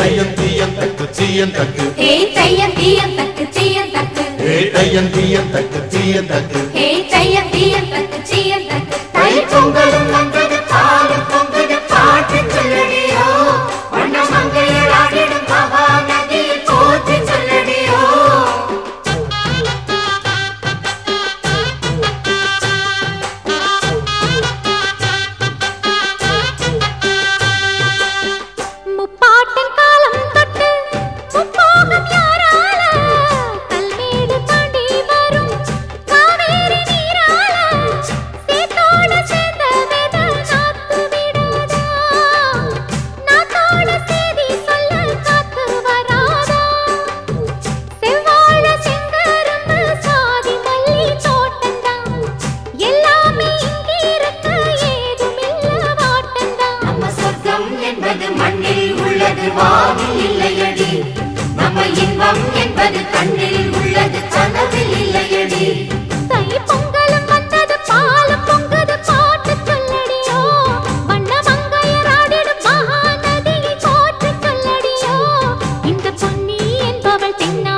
தையம் தீயம் தக்கு சீயம் தக்கு ஹே தையம் தீயம் தக்கு சீயம் தக்கு ஹே தையம் தீயம் தக்கு சீயம் தக்கு ஹே தையம் தீயம் தக்கு சீயம் தக்கு தை பொங்கலும் வந்தது பாலும் பொங்குது பாட்டு சொல்லடியோ வண்ண மங்கையர் ஆடிடும் மகாநதியில் போற்றி சொல்லடியோ முப்பாட்டின் காலம் தொட்டு முப்போகம் யாரால கல்மேடு தாண்டி வரும் காவேரி நீரால சேத்தோடு சேர்ந்த வேத நாத்து விடாதா நாத்தோடு சேதி சொல்ல காத்து வராதா செவ்வாழ செங்கரும்பு சாதி மல்லி தோட்டந்தான் எல்லாமே இங்கிருக்க ஏதுமில்ல வாட்டந்தான் நம்ம சொர்க்கம் என்பது மண்ணில் உள்ளது வானில் இல்லையடி நம்ம இன்பம் என்பது கண்ணில் உள்ளது கனவில் இல்லையடி தை பொங்கலும் வந்தது பாலும் பொங்குது பாட்டு சொல்லடியோ வண்ண மங்கையர் ஆடிடும் மகாநதியை போற்றி சொல்லடியோ இந்த பொன்னி என்பவள் தென்னா